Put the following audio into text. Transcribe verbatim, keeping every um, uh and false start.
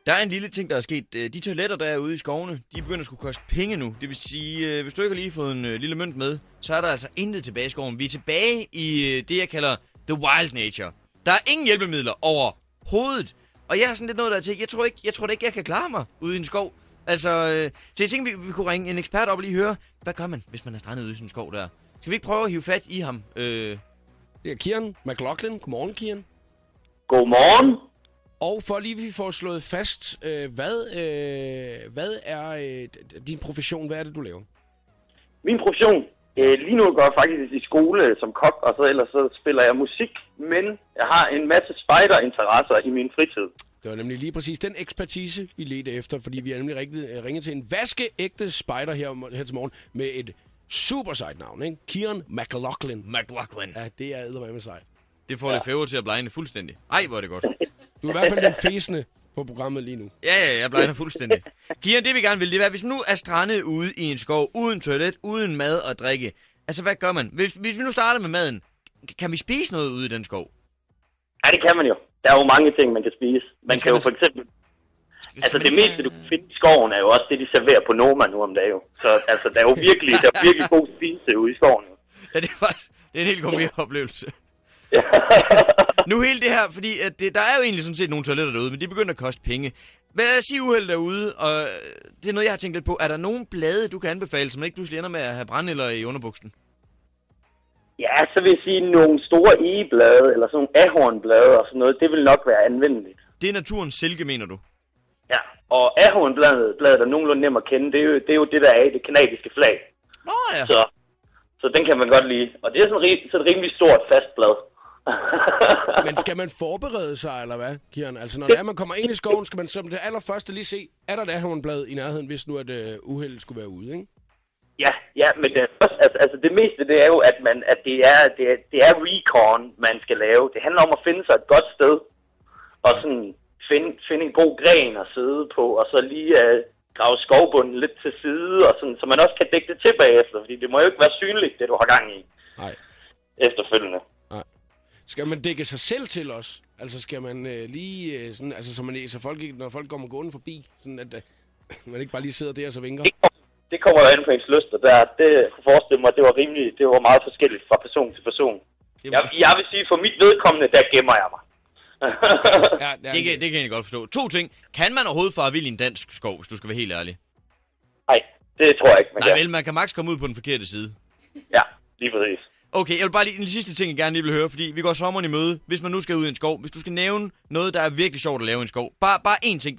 Der er en lille ting, der er sket. De toiletter, der er ude i skovene, de begynder at skulle koste penge nu. Det vil sige, hvis du ikke har lige fået en lille mønt med, så er der altså intet tilbage i skoven. Vi er tilbage i det, jeg kalder the wild nature. Der er ingen hjælpemidler overhovedet. Og jeg har sådan lidt noget der til. Jeg tror ikke, jeg tror da ikke, jeg kan klare mig ude i en skov. Altså, så jeg tænkte, vi, vi kunne ringe en ekspert op og lige høre, hvad gør man, hvis man er strandet ude i sådan en skov der? Skal vi ikke prøve at hive fat i ham? Øh... Det er Kieran McLaughlin. Godmorgen, Kieran. Godmorgen. Og for lige vi får slået fast, øh, hvad, øh, hvad er øh, din profession? Hvad er det, du laver? Min profession? Øh, lige nu går jeg faktisk i skole som kok, og så ellers så spiller jeg musik. Men jeg har en masse spider-interesser i min fritid. Det var nemlig lige præcis den ekspertise, vi ledte efter, fordi vi er nemlig ringet, ringet til en vaskeægte spider her, her til morgen med et super sejt navn, ikke? Kieran McLaughlin. McLaughlin. Ja, det er eddermame sejt. Det får ja. det fæver til at blegne fuldstændig. Ej, hvor er det godt. Du er i hvert fald den fæsende på programmet lige nu. Ja, ja, jeg blegner fuldstændig. Kieran, det vi gerne vil, det er, hvis nu er strandet ude i en skov, uden toilet, uden mad og drikke. Altså, hvad gør man? Hvis, hvis vi nu starter med maden, kan vi spise noget ude i den skov? Ja, det kan man jo. Der er jo mange ting, man kan spise. Man kan jo for eksempel... Skal, altså, det meste, du kan finde i skoven, er jo også det, de serverer på Noma nu om dagen. Så altså, der er jo virkelig, der er virkelig god spise ude i skoven. Ja, det er faktisk det er en helt god oplevelse. Nu hele det her, fordi at det, der er jo egentlig sådan set nogle toiletter derude, men de begynder at koste penge. Men lad os sige uheld derude, og det er noget, jeg har tænkt lidt på. Er der nogen blade, du kan anbefale, som ikke pludselig ender med at have brændenælder i underbuksen? Ja, så vil jeg sige, nogle store egeblade, eller sådan nogle ahornblade og sådan noget, det vil nok være anvendeligt. Det er naturens silke, mener du? Ja, og ahornbladet, bladet er nogenlunde nem at kende, det er jo det, er jo det der er i det kanadiske flag. Nå ja. Så, så den kan man godt lide. Og det er sådan, så et rimelig stort fast blad. Men skal man forberede sig, eller hvad, Kieran? Altså, når det er, man kommer ind i skoven, skal man som det allerførste lige se, er der et ahornblad i nærheden, hvis nu at uh, uheldet skulle være ude, ikke? Ja, ja, men det, altså, altså det meste, det er jo, at, man, at det, er, det, er, det er recon, man skal lave. Det handler om at finde sig et godt sted, og sådan finde, finde en god gren at sidde på, og så lige uh, grave skovbunden lidt til side, og sådan, så man også kan dække det til bagefter, fordi det må jo ikke være synligt, det du har gang i. Nej. Efterfølgende. Nej. Skal man dække sig selv til os? Altså skal man øh, lige øh, sådan, altså så man så folk ikke, når folk kommer gående forbi, sådan at øh, man ikke bare lige sidder der og så vinker? Det kommer, det kommer jo an på ens lyster. Der, det kunne forestille mig, at det var rimelig, det var meget forskelligt fra person til person. Var... Jeg, jeg vil sige, for mit vedkommende, der gemmer jeg mig. ja, det, kan, det kan jeg godt forstå. To ting. Kan man overhovedet fare vild i en dansk skov, hvis du skal være helt ærlig? Nej, det tror jeg ikke, man Nej, kan. vel, man kan max komme ud på den forkerte side. Ja, lige præcis. Okay, jeg vil bare lige en sidste ting, jeg gerne lige vil høre, fordi vi går sommeren i møde. Hvis man nu skal ud i en skov, hvis du skal nævne noget, der er virkelig sjovt at lave i en skov. Bare, bare én ting.